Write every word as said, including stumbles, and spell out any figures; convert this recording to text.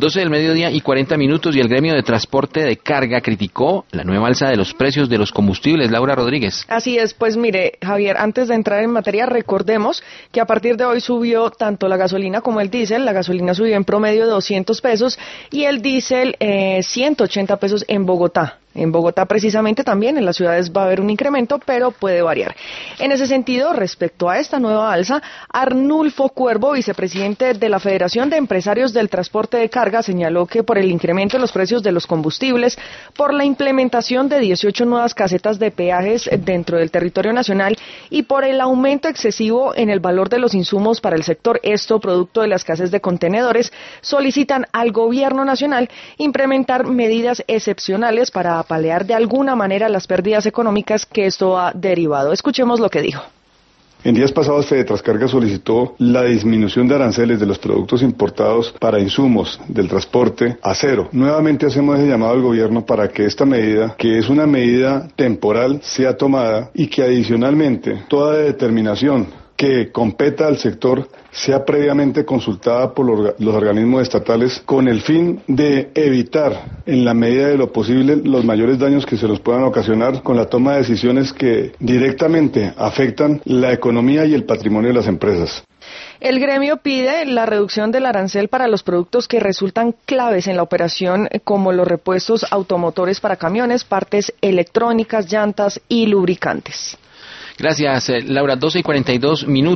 doce del mediodía y cuarenta minutos, y el gremio de transporte de carga criticó la nueva alza de los precios de los combustibles. Laura Rodríguez. Así es, pues mire, Javier, antes de entrar en materia, recordemos que a partir de hoy subió tanto la gasolina como el diésel. La gasolina subió en promedio doscientos pesos y el diésel eh, ciento ochenta pesos en Bogotá. En Bogotá precisamente también, en las ciudades va a haber un incremento, pero puede variar. En ese sentido, respecto a esta nueva alza, Arnulfo Cuervo, vicepresidente de la Federación de Empresarios del Transporte de Carga, señaló que por el incremento en los precios de los combustibles, por la implementación de dieciocho nuevas casetas de peajes dentro del territorio nacional y por el aumento excesivo en el valor de los insumos para el sector, esto producto de la escasez de contenedores, solicitan al gobierno nacional implementar medidas excepcionales para paliar de alguna manera las pérdidas económicas que esto ha derivado. Escuchemos lo que dijo. En días pasados, Fedetrascarga solicitó la disminución de aranceles de los productos importados para insumos del transporte a cero. Nuevamente hacemos ese llamado al gobierno para que esta medida, que es una medida temporal, sea tomada y que adicionalmente toda determinación que competa al sector sea previamente consultada por los organismos estatales con el fin de evitar, en la medida de lo posible, los mayores daños que se nos puedan ocasionar con la toma de decisiones que directamente afectan la economía y el patrimonio de las empresas. El gremio pide la reducción del arancel para los productos que resultan claves en la operación, como los repuestos automotores para camiones, partes electrónicas, llantas y lubricantes. Gracias, Laura. doce y cuarenta y dos minutos.